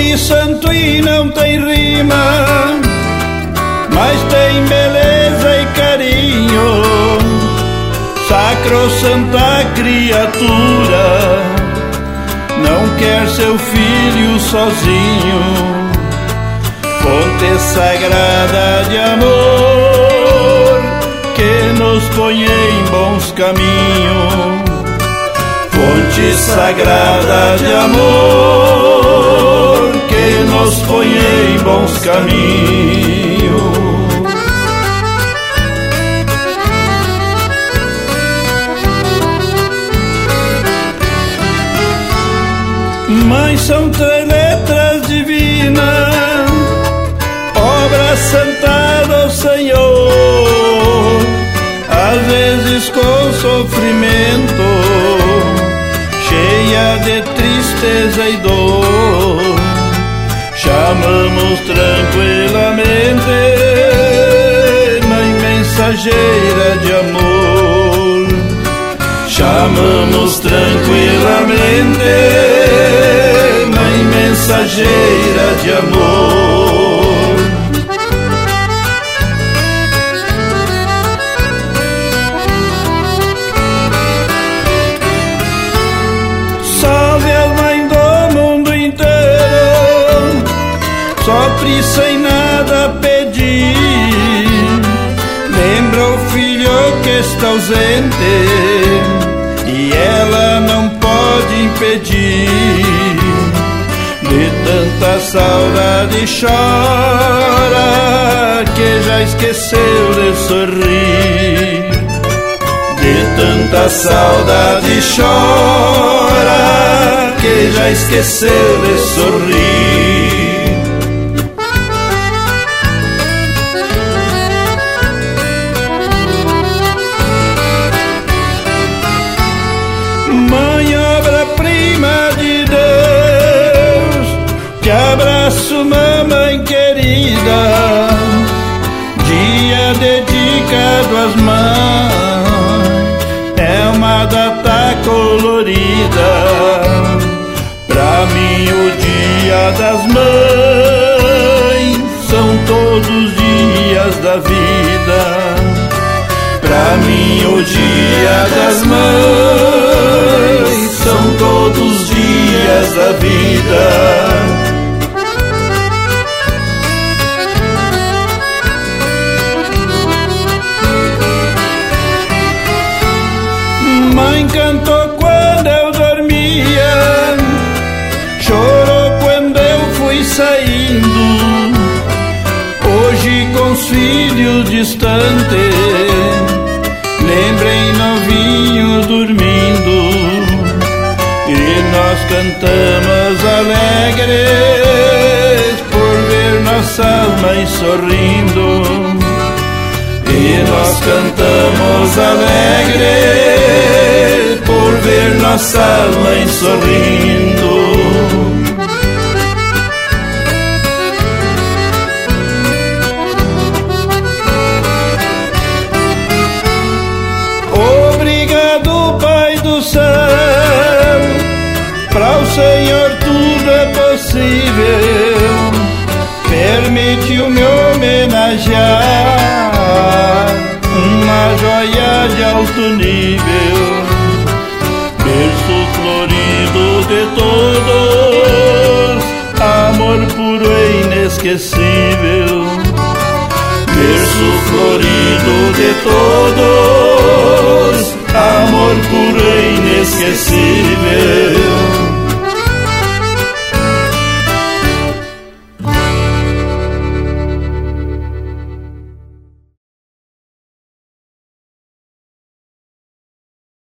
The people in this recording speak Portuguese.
Nome santo e não tem rima, mas tem beleza e carinho. Sacrossanta criatura, não quer seu filho sozinho. Fonte sagrada de amor, que nos põe em bons caminhos. Fonte sagrada de amor, que nos põe em bons caminhos. Mãe são três letras divinas, obra santa do Senhor, às vezes com sofrimento, cheia de tristeza e dor. Chamamos tranquilamente, Mãe mensageira de amor. Chamamos tranquilamente, Mãe mensageira de amor. Salve a Mãe do mundo inteiro, sofre sem nada pedir. Lembra o filho que está ausente e ela não pode impedir. De tanta saudade chora, que já esqueceu de sorrir. De tanta saudade chora, que já esqueceu de sorrir. Mãe, obra-prima de Deus, te abraço, mamãe querida. Dia dedicado às mães, é uma data colorida. Pra mim o dia das mães são todos os dias da vida. Pra mim o dia das mães são todos os dias da vida. Mãe cantou quando eu dormia, chorou quando eu fui saindo. Hoje com os filhos distantes, lembrei novinho dormindo. E nós cantamos alegres por ver nossas mães sorrindo. E nós cantamos alegres por ver nossas mães sorrindo. Para o Senhor tudo é possível, permitiu-me homenagear uma joia de alto nível. Berço florido de todos, amor puro e inesquecível. Berço florido de todos,